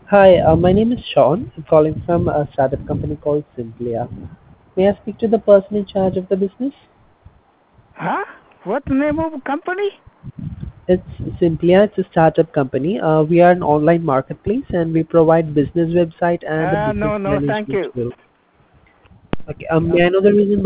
Hi, my name is Sean. I'm calling from a startup company called Simplia. May I speak to the person in charge of the business? Huh? What name of company? It's Simplia. It's a startup company. We are an online marketplace and we provide business website and a business No, thank management you. tool. Okay. May I know the reason